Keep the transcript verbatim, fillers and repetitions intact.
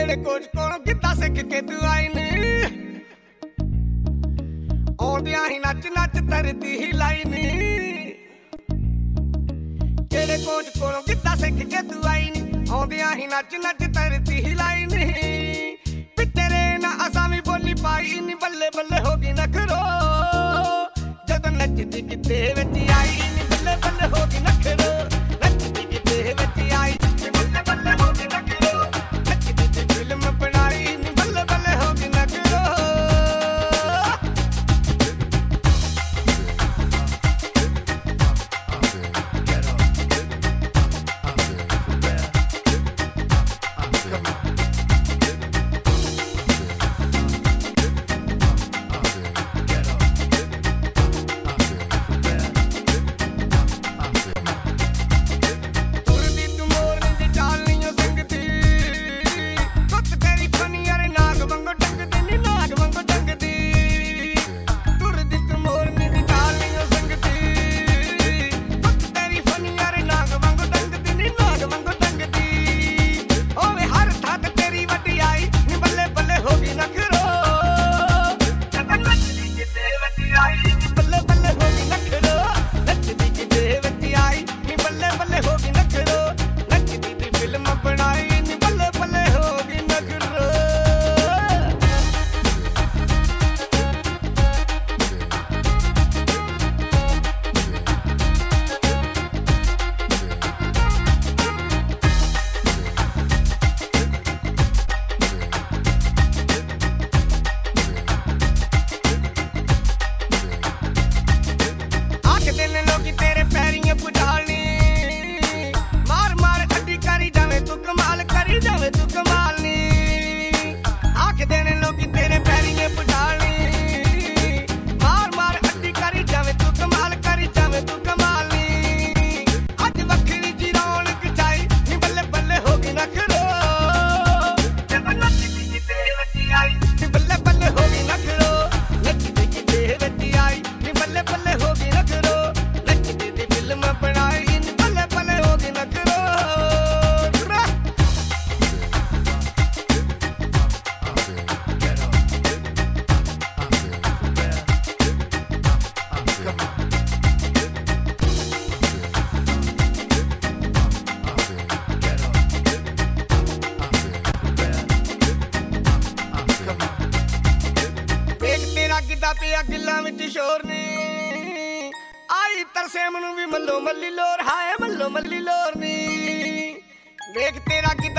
ਕਿਹੜੇ ਕੋਚ ਕੋਲੋਂ ਕਿੱਦਾਂ ਸਿੱਖ ਕੇ ਤੂੰ ਆਈ ਨੀ ਆਉਂਦਿਆਂ ਹੀ ਨੱਚ ਨੱਚ ਧਰਤੀ ਹਿਲਾਈ ਨੀ ਕਿਹੜੇ ਕੋਚ ਕੋਲੋਂ ਕਿੱਦਾਂ ਸਿੱਖ ਕੇ ਤੂੰ ਆਈ ਨੀ ਆਉਂਦਿਆਂ ਹੀ ਨੱਚ ਨੱਚ ਧਰਤੀ ਹਿਲਾਈ ਨੀ ਪਿੱਤਰੇ ਨਾ ਅਸਾਂ ਵੀ ਬੋਲੀ ਪਾਈ ਨੀ ਬੱਲੇ ਬੱਲੇ ਹੋ ਗਈ ਨਖਰੋ ਜਦੋਂ ਨੱਚਦੀ ਕਿਤੇ ਵਿੱਚ ਆਈ ਨੀ ਬੱਲੇ ਬੱਲੇ ਹੋ ਗਈ ਨਖਰੋ ਨੱਚਦੀ ਕਿਤੇ ਵਿੱਚ ਆਈ ਨੀ ਬੱਲੇ ਬੱਲੇ ਹੋ ਗਈ ਨਖਰੋ ਨੱਚਦੀ ਤੇ ਫਿਲਮ ਬਣਾਈ ਨੀ ਬੱਲੇ ਬੱਲੇ ਹੋ ਗਈ ਨਖਰੋ ਪਿਆ ਗਿੱਲਾਂ ਵਿੱਚ ਸ਼ੋਰ ਨੀ ਆਈ ਤਰਸੇਮ ਨੂੰ ਵੀ ਮੱਲੋ ਮੱਲੀ ਲੋਰ ਹਾਏ ਮੱਲੋ ਮੱਲੀ ਲੋਰ ਨੀ ਵੇਖ ਤੇਰਾ